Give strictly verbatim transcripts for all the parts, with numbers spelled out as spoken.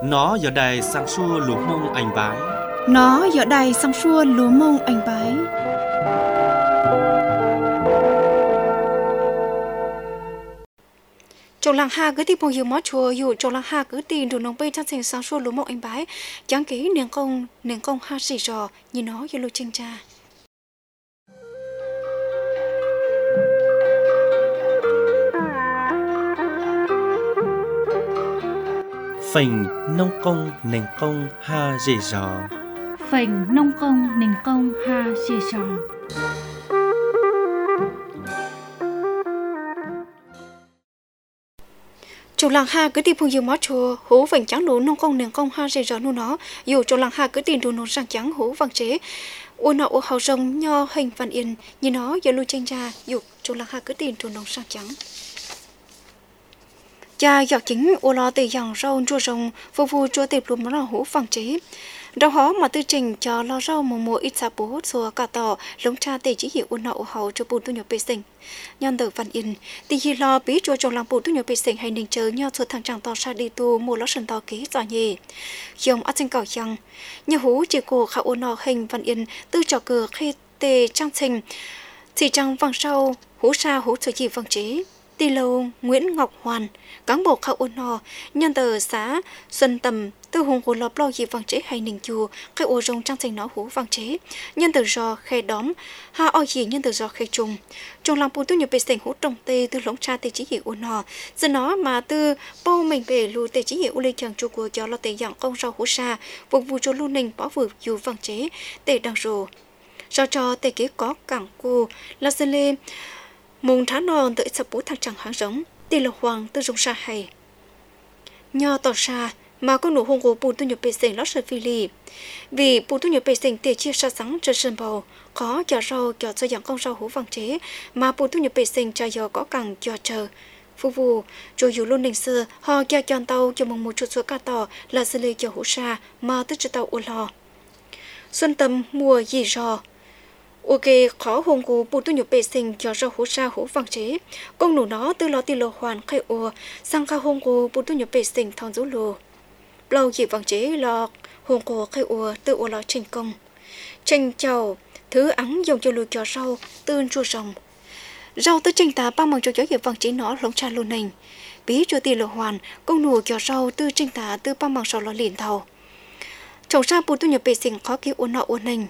Nó giờ đài sang xua lúa mông anh bái. Nó giờ đài sang xua lúa mông anh bái. Trong làng ha cứ tìm một nhiều món chùa dù trong làng ha cứ tìm đủ nông bay trong thành sang xua lúa mông anh bái. Chẳng kỹ niềng công niềng công ha xì rò như nó như lô chênh cha. Phành nông công nền công ha dễ dò. Phành nông công nền công ha dễ dò. Chủ làng ha cứ tìm nhiều món chùa hú vành trắng lúa nông công nền công ha dễ dò nu nó dù chủ làng ha cứ tìm đủ nông sang trắng hú vàng chế u nọ u hào rồng nho hình văn yên như nó giờ lưu tranh ra dù chủ làng ha cứ tìm đủ nông sang trắng. Cha giọt chính u lo từ dòng rau chua rồng vô vô chua tiệp luôn món hú vàng chế đâu hó mà tư trình cho lo rau mùa mùa ít xa bố xua cả tỏ lống cha tề chỉ hiệu u nọ u hào cho bùn tu nhập bê sinh nhân tử văn yên tì hi lo bí chua trong làng bùn tu nhập bê sinh hay ninh chờ nhau xuất thằng chẳng tỏ sa đi tu mùa ló sần tỏ ký giỏi nhì dòng ắt sinh cỏ chăng như hú chỉ cô khảo u nọ hình văn yên tư trò cờ khi tề trang trình chỉ trang vàng sau hú sa hú sở chỉ vàng chế tì lâu Nguyễn Ngọc Hoàn cán bộ khảo u nọ nhân tử xã Xuân Tầm từ hùng của lọp lo gì vàng chế hay ninh chùa cái ô rồng trang trình nó hú vàng chế nhân tử do khe đóm ha o gì nhân tử do khe trùng trong làng bùn tu nhập bê sinh hú trồng tê từ lống cha tê chỉ hiệu u nọ giờ nó mà từ bao mình về lù tê chỉ hiệu u lên trường chùa của cho lo tê dạng công rau hú sa phục vụ cho lưu ninh bỏ vừa dù vàng chế tê đằng rồ do cho tê kế có cảng cô là dân lê mùng tháng non tự sập bú thằng chẳng hàng giống tê lộc hoàng từ rồng sa hay nho tỏ sa mà con nụ hông của bùn tu nhập bê sinh lót sợi phi lì vì bùn tu nhập bê sinh tê chia sa sáng trên sân bầu có cho rau cho cho dạng con rau hú vàng chế mà bùn tu nhập bê sinh cho giờ có càng cho chờ phục vụ cho dù luôn đình xưa họ cho chọn tàu cho mong một chút số cá tỏ là xử lý cho hú sa mà tức cho tàu u lò xuân tâm mùa gì rò ok khó hông của bùn tu nhập bê sinh cho rau hú sa hú vàng chế con nụ nó từ lò tì lò hoàn khai ua sang khá hông của bùn tu nhập bê sinh thong rú lù lâu gì vàng chế lò hông của khai ua từ ua lò trình công trình chào thứ ắng dùng cho lùi cho rau tương chua rồng rau tới trình tá ba mừng cho chó hiệp vàng chế nó lống cha luôn nành bí cho tì lò hoàn con nụ cho rau từ trình tá từ ba mừng sau lò liền thầu trồng ra bùn tu nhập bê sinh khó kêu uốn nọ uốn nành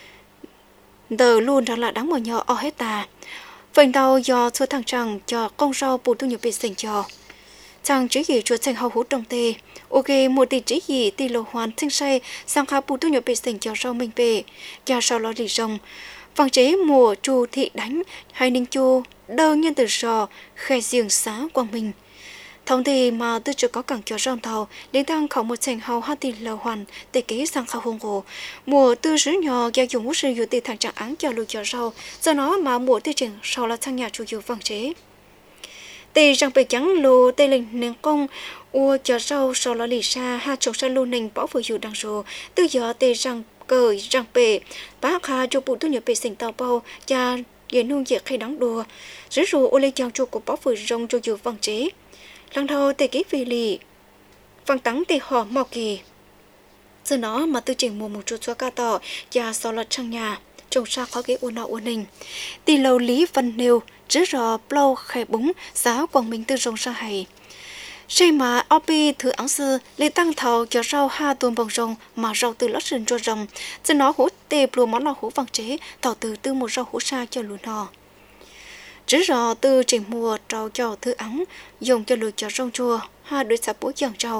đờ luôn đó là đáng mờ nhỏ o hết ta vành đầu do số thằng chẳng cho con rau bùn tu nhập bê sinh cho chẳng chỉ gì chuột xanh hậu hút trong tê ok một tỷ chỉ gì tỷ lô hoàn sinh say sang khá bùn tu nhập bê sinh cho rau mình về cho sau đó đi rồng vàng chế mùa chu thị đánh hay ninh chu đơ nhân từ sò khe riêng xá quang minh thông thì mà tôi chưa có càng cho rong tàu đến tăng khẩu một thành hầu hai tỷ lô hoàn để kế sang khá hông cổ mùa tư sứ nhỏ do dùng một sự dụ tỷ thằng trạng án cho lùi cho rau do nó mà mùa tiêu trình sau là sang nhà chủ yếu vàng chế tê rằng bề trắng lô tê linh nền công ua cho rau sau là lì xa ha trồng sa lô nền bỏ vừa dù đằng rồ từ giờ tê rằng cờ rằng bề bác ha cho bộ tu nhập bề sinh tàu bao cha để nung diệt hay đắng đùa rứ rù ô lê chàng cho của bỏ vừa rong cho dù vàng chế lần đầu tê ký phi lì vàng tắng tê họ mò kỳ giờ nó mà tư trình mùa một chút xóa ca tỏ cha sau là trăng nhà trồng sa khó cái ua nọ ua nình tì lầu lý văn nêu rứ rò plau khai búng giá quang minh tư rong sa hay xây mà o pê thứ áng sư lấy tăng thầu cho rau ha tuôn bằng rong mà rau từ lót sườn cho rong cho nó hút tê lùa món lò hú vàng chế tàu từ từ một rau hú sa cho lùa nò rứ rò từ trình mùa trâu cho thứ áng dùng cho lùi cho rong chua ha đuổi sạp bố dần trâu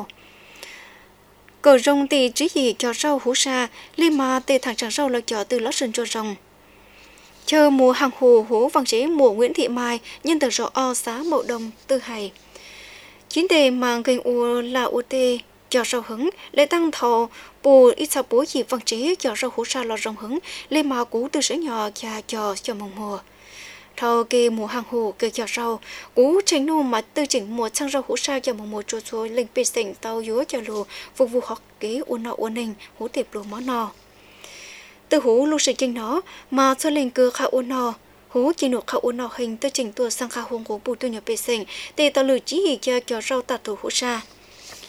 cờ rong tì chỉ gì cho rau hú sa lên mà tê thằng chẳng rau là cho từ lót sườn cho rong chờ mùa hàng hồ hú vàng chế mùa Nguyễn Thị Mai nhân từ rõ o xá mậu đông tư hài chín tề mang kênh u là u tê cho rau hứng để tăng thầu bù ít sao bố gì vàng chế cho rau hú sa lò rong hứng lên mà cú từ sữa nhỏ và cho cho mùa mùa thầu kê mùa hàng hồ kê cho rau cú tránh nu mà tư chỉnh mùa sang rau hú sa cho mùa mùa chua chua linh bê sỉnh tàu dúa cho lù phục vụ học kế u nọ u ninh hú tiệp lù món nọ từ hú lưu sự kinh nó mà cho linh cơ khá u nọ hú chỉ nụ khá u nọ hình tư chỉnh tua sang khá hông của bù tu nhập bê sỉnh để tạo lử chỉ hì cho cho rau tạt thủ hú sa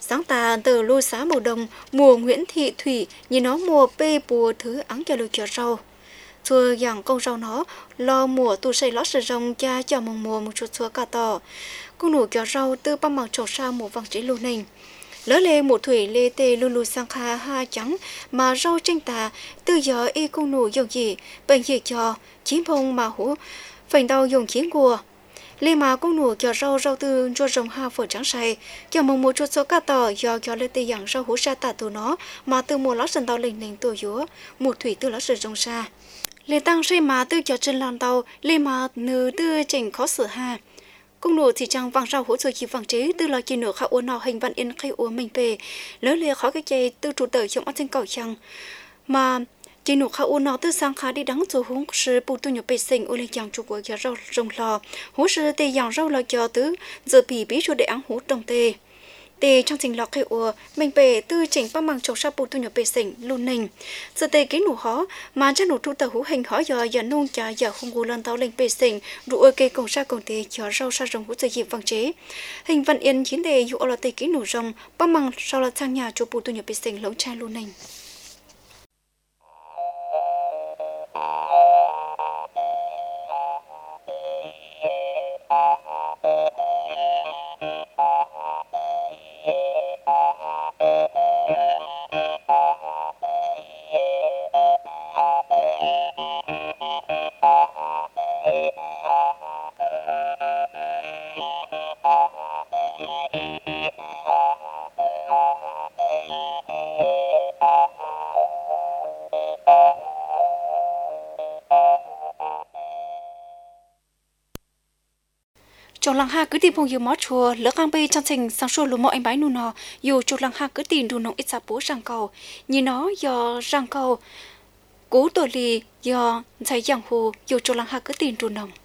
sáng ta từ lô xá mùa đông mùa Nguyễn Thị Thủy nhìn nó mùa bê bùa thứ ắng cho lôi kiểu rau chua dạng công rau nó lo mùa tu xây lót sờ rong cha cho mùng mùa một chút xua cả tỏ con nụ kiểu rau từ băm bằng trầu sa mùa vàng chỉ lô nình lỡ lê một thủy lê tê lù lù sang kha ha trắng mà rau tranh tà từ giờ y con nụ dùng gì bệnh gì cho chín phong mà hú phành đau dùng chiến cua lê mà con nụ kiểu rau rau từ cho rồng ha phở trắng say cho mùng một chút số cá tỏ do cho lê tê dạng rau hú sa tà từ nó mà từ mùa lót sần tàu lình lình tuổi dúa một thủy từ lót sần rồng sa lê tăng xây mà từ cho chân lan tàu lê mà nữ từ chỉnh khó xử ha công nụ thì chẳng vàng rau hỗ trợ chỉ vàng chế từ lời chỉ nửa khá uốn nọ hình văn yên khai uốn mình về lỡ lê khó cái chơi từ trụ tờ trong ăn trên cầu chẳng mà chỉ nụ khá uốn nọ từ sang khá đi đắng rồi húng sư bù tu nhập bê sinh u lê chẳng trụ của giờ rau rồng lò hú sư tê dạng rau lò cho tứ giờ bì bí cho để ăn hú trồng tê tê trong trình lọ khai uốn mình về từ chỉnh ba mang trồng sa bù tu nhập bê sinh luôn nình giờ tê cái nụ khó mà cho nụ trụ tờ hú hình khó giờ giờ nung chả giờ không gù lần tàu lên bê sinh đủ ơi cây cổng sa cổng tê cho rau sa rồng hú giờ dịp vàng chế hình văn yên chiến đề dụ là tê cái nụ rồng ba mang sau là sang nhà cho bù tu nhập bê sinh lống cha luôn nình trong làng ha cứ tìm phong yêu mót chùa lỡ ngang bê trong thành sang xô lúa mọ anh bái nu nọ dù trong làng ha cứ tìm đủ nông ít sa bố răng cầu nhìn nó do răng cầu cố tổ lì do thấy giang hồ dù trong làng ha cứ tìm đủ nông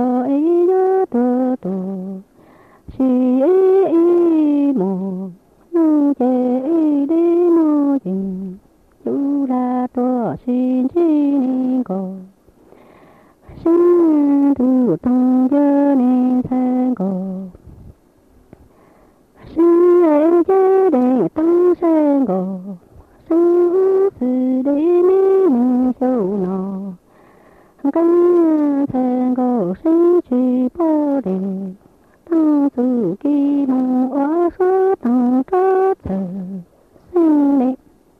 si 根成个谁去保的，当自己梦我说当着走，心里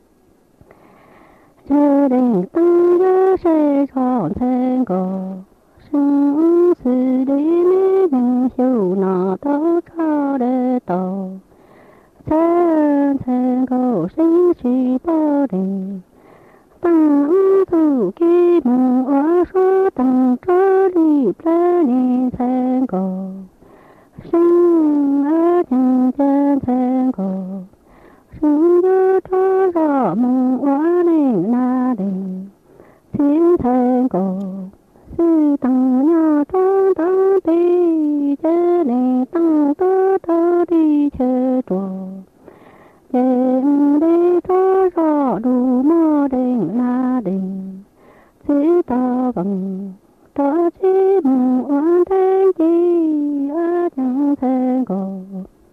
这里当着谁闯成个，生死的你能修那都超得到，真成个谁去保的。当自己梦我说等着你来年成个，生儿将将成个，生有多少梦我能拿的，心成个，是当要当当的，这里当多多的车着。人的多少路莫定那定，知道bằng đó chỉ muốn thấy gì ở trong thành cổ,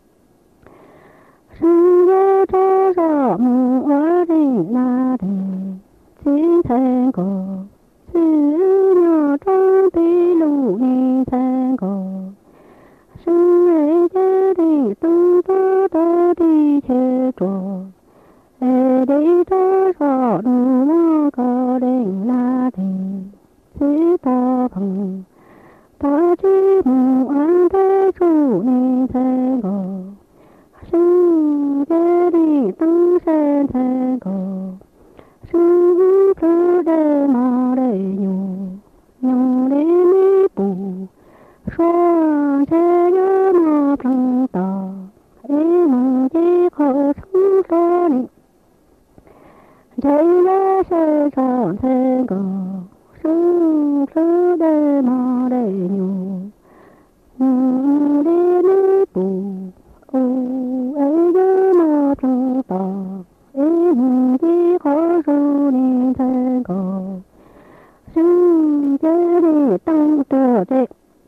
sinh ra cho rõ muốn ở đây na đây, chỉ thành cổ, sự nhỏ trong tí lũ ni thành cổ. Sinh ấy gia đình tung tố tố đi chơi trò, ở đây tố rõ đủ mô có đình la đình, chỉ ta bằng, ta chỉ muốn ăn thế chủ ni thế gò. Sinh gia đình tung sen thế gò, sinh cứ để mà để nhủ, nhung để mi bù. Xoa thế nhớ mà bằng tỏ, ý mong chỉ khó sống cho nị. Chạy ra sẽ chọn thế gò, sống cứ để mà để nhủ, nhung đi mi bù. Ô ấy nhớ mà bằng tỏ, ý mong chỉ khó sống nị thế gò. Sống chế đi tăng tựa chế,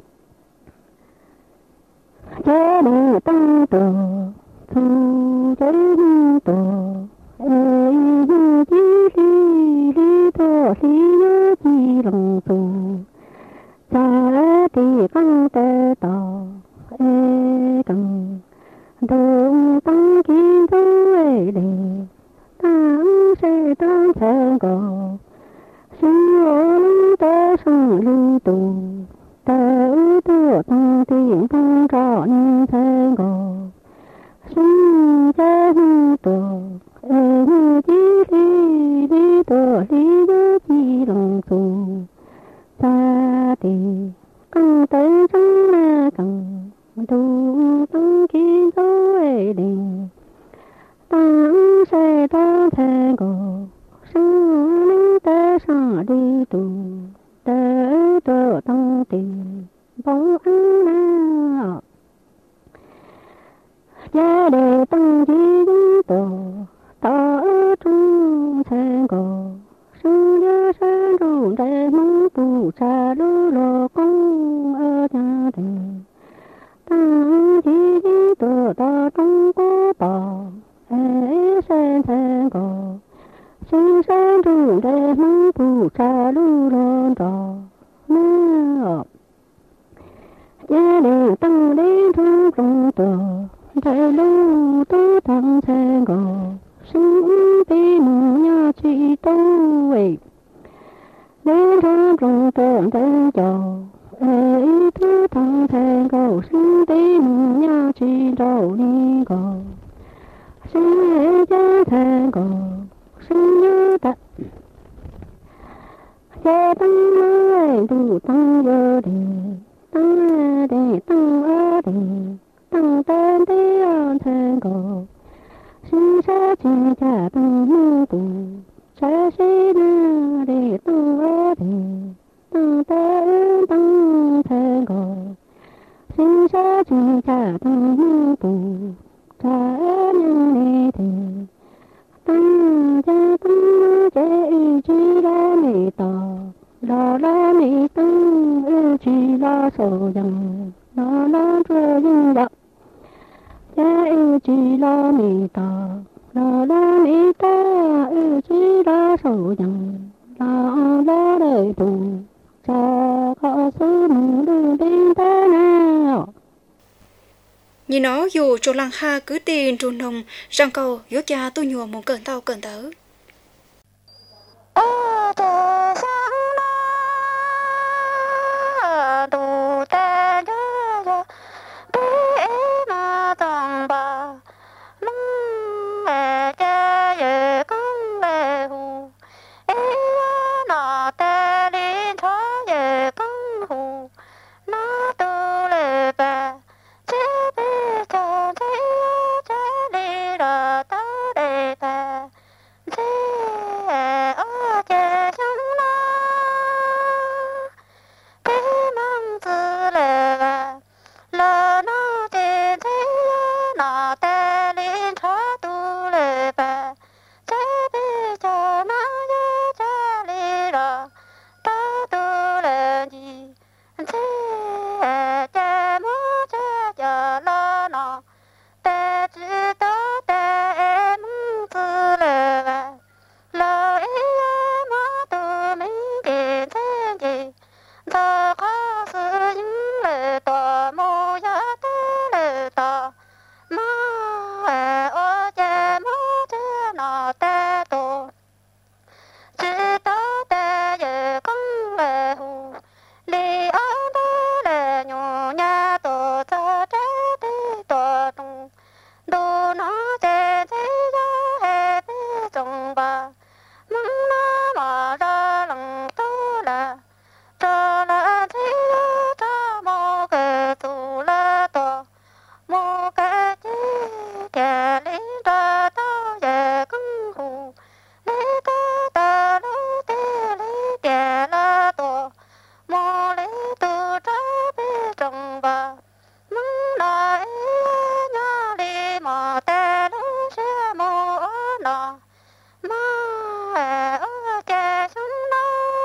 chế đi tăng tựa, thu chế đi tựa, ê như chí lý lý tựa lý nhớ chí lòng tù, cha đi căng tê tỏ, ê căng, đông tăng kim thu ê lì, tăng sẽ tăng thang gò, sinh ôn tê sang lý tù. Tới tựa tăng tiền tăng rõ ni thế gò, sinh chế ni tựa, ê như chí lý lý tựa lý nhớ chí lòng tù, ta đi căng tới trắng na căng, tu tăng kiến dấu ê đình, tăng sẽ tăng thế gò, sinh lý tế sang đi tù. Tới tựa tăng tiền bóng ăn na, gia đề tăng chí tổ tỏ trong thành cổ, sinh nhớ sinh rụng để mong tù cha lưu lộ công ở gia đình. Tăng chí tổ tỏ trong cố tỏ ế sen thành cổ, sinh sinh rụng để mong tù cha lưu lộ trò. Gia đình tăng đến thu trong tờ, đại lưu tố tăng thành gò, sinh tí mù nha chị tâu ấy. Đến thu trong tờ đại trò, ấy tố tăng thành gò, sinh tí mù nha chị tâu đi gò. Sinh ấy gia thành gò, sinh nhớ tạ. Gia tăng ơi đủ tăng vô đi, tăng đi tăng ở đi, tăng tên đi on thành cổ, sinh ra chỉ trả tăng mưu tù, sẽ sinh ra đi tăng ở đi, tăng tên tăng thành cổ, sinh ra chỉ trả tăng mưu tù, trả nhân đi thì. Tăng gia tăng chế chỉ ra mi tỏ, lo la mi tăng ư chỉ la sổ dằng, lo la chua dưng đậm. Gia ư chỉ la mi tỏ, lo la mi ta ư chỉ la sổ dằng, lo la đời tù, cha có sư mừng đưa đến ta nào nhìn nó dù chỗ làng ha cứ tiền trù nồng rằng cầu yếu cha tôi nhùa một cơn tao cơn tớ ở trời sáng nó đủ ta nhớ nhớ bé mà tòng bà mong mẹ cha về con về hù ê nó ta đi thó về con hù nó tu lệ bà chế bê cho thế chế đi đò ta để ta chế ở chế sống nó bé mong tư lệ bà lỡ nó chế thế nó ta đi thó tu lệ bà chế bê cho nó nhớ chế đi đò ta tu lệ gì chế chế mô chế cho lo nó ta chỉ tớ ta em tư lệ bà lỡ ý mà tu mình kì thế gì ta có sự những lệ tòa mô giá tế lệ tòa mà ở chế mô chế nó ta tổ chỉ tớ ta về con lệ hù li ở đó lệ nhỏ nhà tổ ta trái đi tổ tung đồ nó chế thế giá hệ bê trong bà mong nó mà ra lòng tố là cho là thế giá ta mô kê tù là tổ mô kê chí kè lý ra ta về con hù lý ta ta lý tê lý kè là tổ mô lý tu trái bê trong bà mong nói nhớ đi mà tê nó sẽ mô ở nọ mà ở kè chúng nó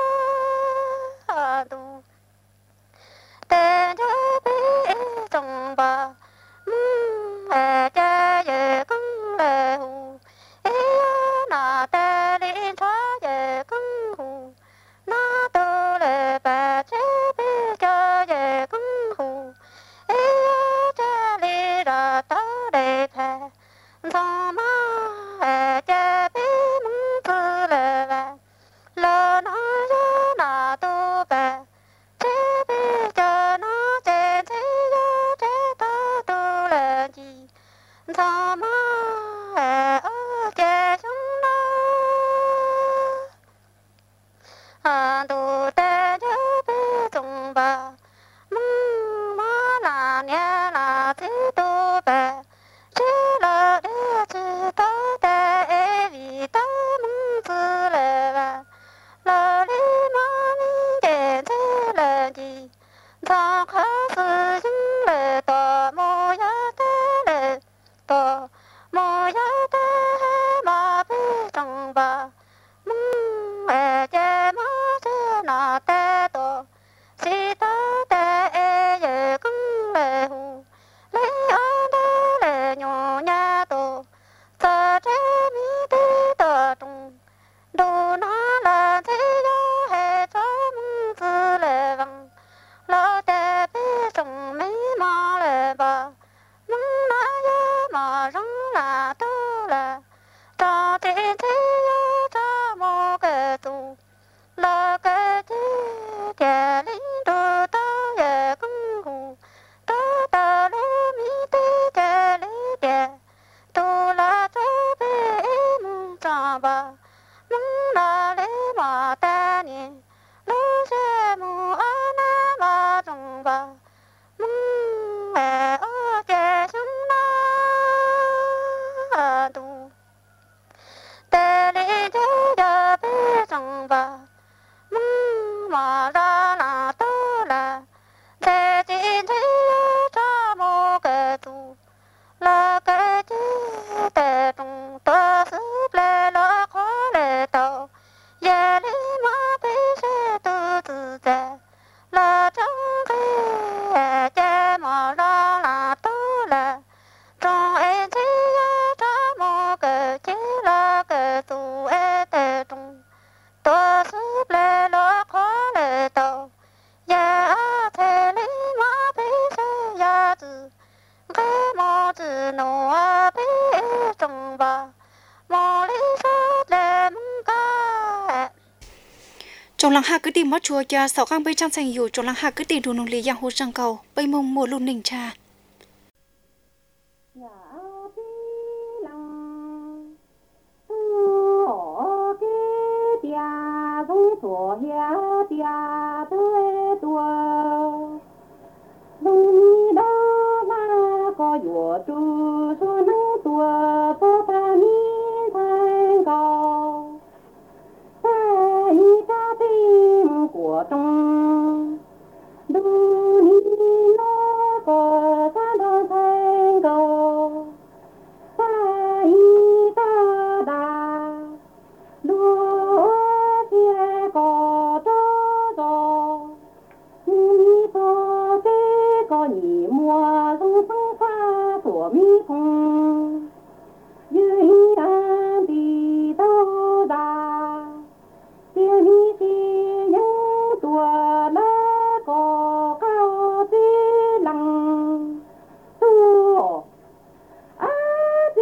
tu tê trái bê trong bà mong cha về con lệ hù ý nọ tê đi thoá về con hù nó tu lệ bà chế bê cho về con hù ý cha đi ra ta để thề thọ má cha bê mong tu lệ bà lỡ nó giá nà tu bà chế bê cho nó chế thế giá chế ta tu lệ gì thọ má ở chế chúng nó à tu tê chế bê trong bà mong má là nghe là thế tu bà chế là để chế ta tê vì ta mong tư lệ bà là đi má mình kể thế là gì ta khá sự chứng lệ tòa mô giá tế lệ tòa mô giá tế mà bê trong bà mong mẹ chê má chê nà tế tòa si ta tế ê dê con lệ hù lấy ơn tế lệ nhỏ nhà tổ ta chế mi tế tòa trung đồ nó là thế giá hệ cho mong tư lệ văng lo tế bê trong mê lăng hạ cứ tìm mất chùa cho sáu khang bây trang thànhอยู่trong lăng hạ cứ tìm đủ nông lý giang hồ sang cầu bây mông mùa luôn nình trà tổ hiếu tia tươi tua lung đó mà có dùa tu cho nắng tua có ta mi thành cầu ta đi ta tim của trong đu ni nó có ta đâu thành cầu ta đi ta đà đua kia có cho cho mi to cái có nhị mùa dung phong pha của mi phong dưới an đi đâu ra kia mi chi những tua lá có cao tí lăng tu á tí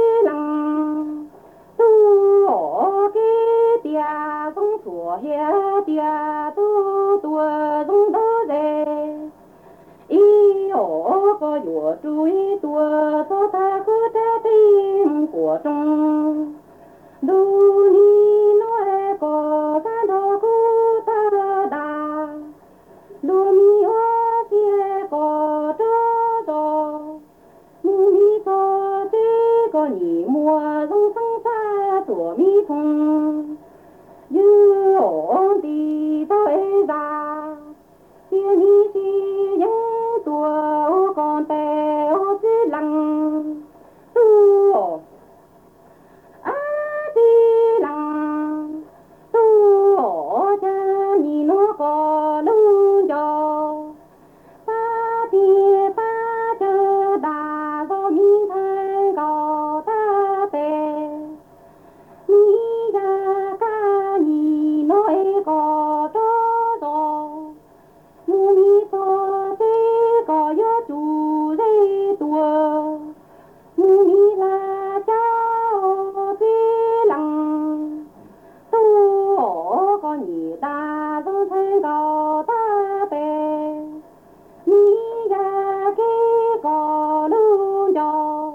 lăng tu ở cái tia dung của hiệp tia tu tua dung đó về ý ở có dùa chuối tua cho ta cứ trái tim của trong đu ni nói có ta đó cứ ta đà đu mi ở kia có cho cho mi cho thế có nhị mùa dung phong xa của mi phong như ổn đi tới ra kia mi chi những tua con tèo chỉ lăng tu á đi lăng tu ở cha nhìn nó có lưng cho ta đi ta chờ đà do mi thay có ta về mi ra ca nhìn nói có cho rồi mu mi có thế có gió chủ dây tua mu mi là cháu thế lăng tu ở có nhị ta do thay có ta về mi ra cái có lương cho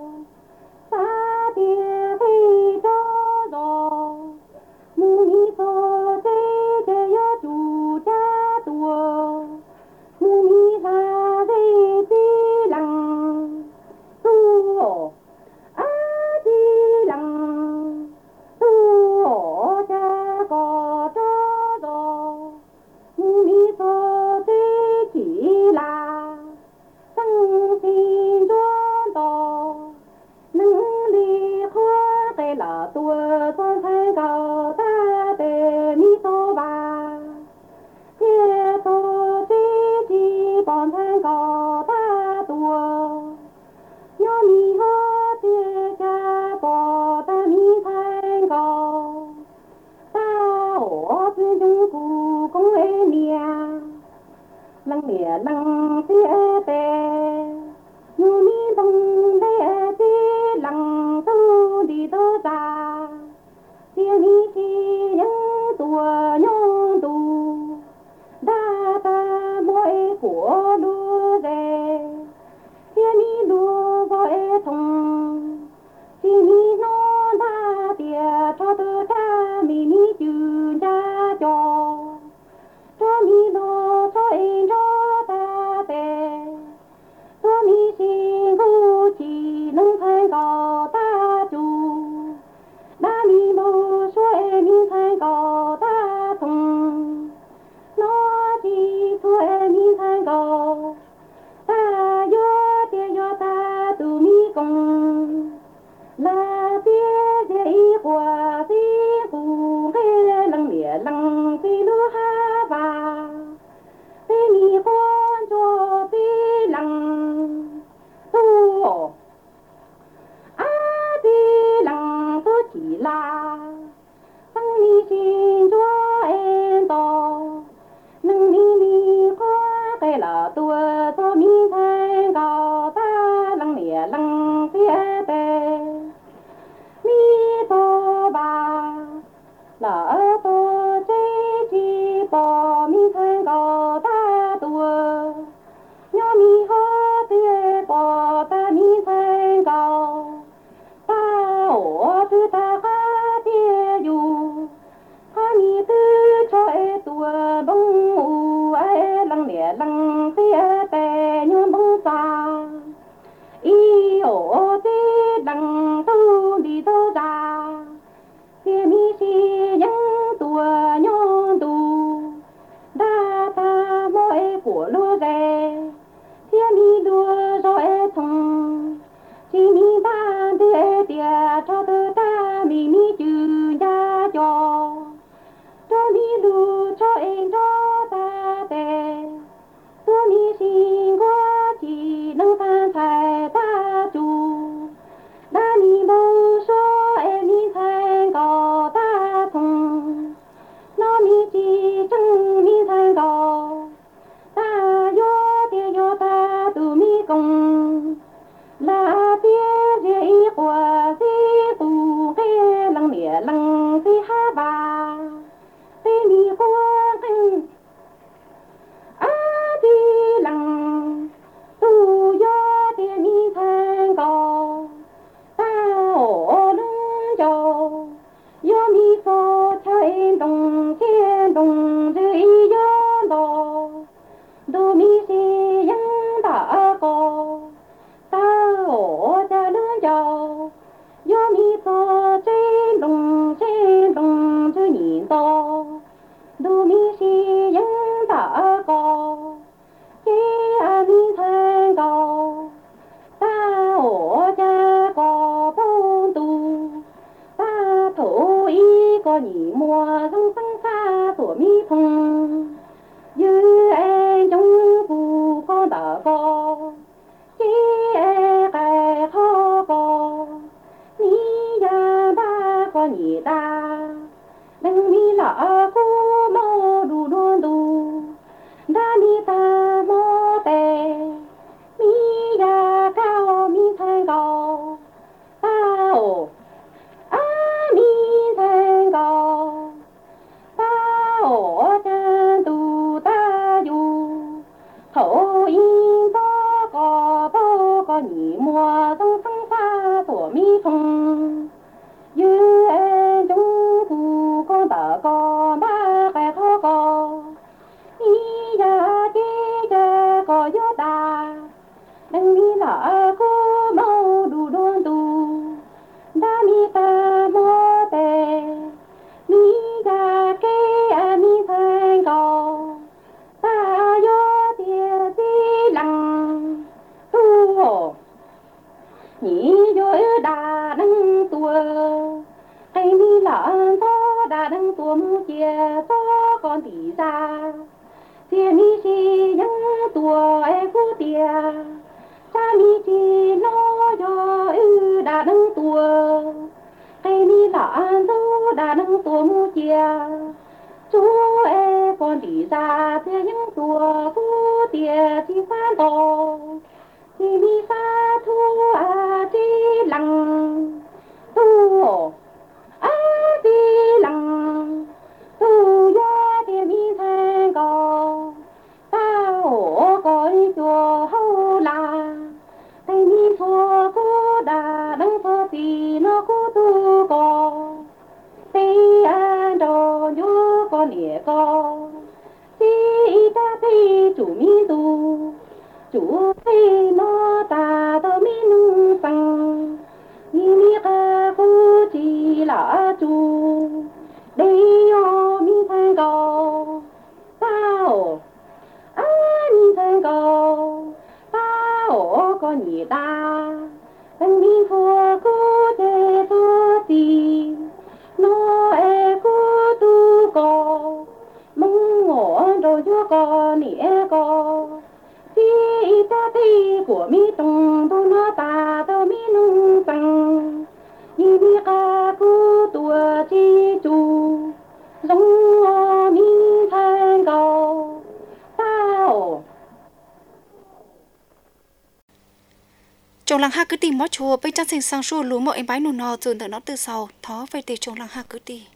ta tiền phi cho rồi mu mi có thế để gió chủ cha tua mu mi là dây tí lăng tu á tí lăng tu ở cha có cho rồi mu mi có thế chỉ là tăng xin cho to nâng đi khoa cái là tua cho thay cầu ta để mi to ba kia to thế chỉ còn thay cầu ta tua nhớ mi hơ tia cha bỏ ta mi thay cầu ta ở bên trong cụ cũng ê mía lăng mía lăng tia tè như mi bông đê tí lăng tu đi tơ ra tia mi chi những tua nhung tu đa ta mỗi của đua về tia mi đua gọi thùng tia mi nó đa tia cho tơ cha mi mi chữ cha cho cho mi lo cho em cho ta tè cho mi xin cô chỉ nâng thay có ta chủ đã mi mô cho em mi thay có ta thùng nó chỉ cho em mi thay có ta yo tia yo ta tu mi công là tia dễ qua tí phù cái lăng mía lăng tí lúa ha và tí mi con cho tí lăng tu á tí lăng tu chỉ là tăng mi xin cho em to nâng mi mi có cái là tua cho mi thay gạo ta lăng mía lăng tí tê mi to ba là to chế chi địa lăng phía tè nhon bông xa y ổ tê đằng tu đi đâu ra tê mi si những tua nhon tu đa ta mỗi của lúa rè tê mi đua rồi thùng chỉ mi ba tê tê cho tơ ta mi mi chữ ya cho cho mi đu cho em cho ta tê cho mi xin qua chỉ nâng phan thải ta chu đã mi bông số em mi thành gò ta thùng nó mi chỉ chân mi thành gò ta yo tê yo ta tu mi công là tê dễ qua dễ tu cái lăng mía lăng dễ ha ba tê mi qua kinh a tê lăng tu yo tê mi thành gò ta ổ lưng yo yo mi so theo em đồng thiên đồng dễ yo đồ đồ mi si yang ta có ta ổ cha lưng yo yo mi so trên đồng trên đồng chữ nhìn to đồ mi si yang ta có chế a mi thành có ta ổ cha có bông tu ta thổ y có nhị mùa rong sang xa của mi thông như em trong phù con đã có chế e cái khó có ni ya ba có nhị ta đừng mi lạ cô mô đủ đôn đủ đa mi ta mô tè mi ya cao mi thành cao ta ổ a mi thành cao ta ổ chân tu ta du thổ yên to có bao có nhị mùa trong sang xa của mi thông như em trong phù con ta có ba cái khó có ý ya chế ya có gió ta đừng mi lạ cô mau đủ đôn tu đã mi ta mô tè mi ya kê a mi thành cầu ta yo tia ti lăng tu hồ nhị yo đà đăng tua cây mi lạ to đà đăng tua mu chia to con tỉ ra tia mi si những tua e phu tia cha mi chi lo yo ư đà đăng tua cây mi lạ dâu đà đăng tua mu chia chú e con tỉ ra tia những tua phu tia chi phan to chi mi sa thu a chi lăng tu a chi lăng tu ya tia mi thành go ta ổ coi chùa hậu là tay mi thua cô đà đăng thơ tì nó cô tu co tây an đồ nhớ con nỉa co ti ta ti chủ mi tu chủ ti nó ta tơ mi nung sang ni mi ca cô chỉ là chu đây yo mi thành go ta ổ a mi thành go ta ổ có nhị ta đừng mi thua cô tê thua tì nó e cô tu co mong ngõ rồi chúa co nỉa co ti ta ti của mi tung tu nó ta tơ mi nung sang ni mi ca cô tua chi chu giống mi thành go ta ổ Trong làng ha cứ tìm mót chùa bây chắc sinh sang xua lúa mọi em bái nụ nò dồn từ nó từ sau thó về từ trong làng ha cứ đi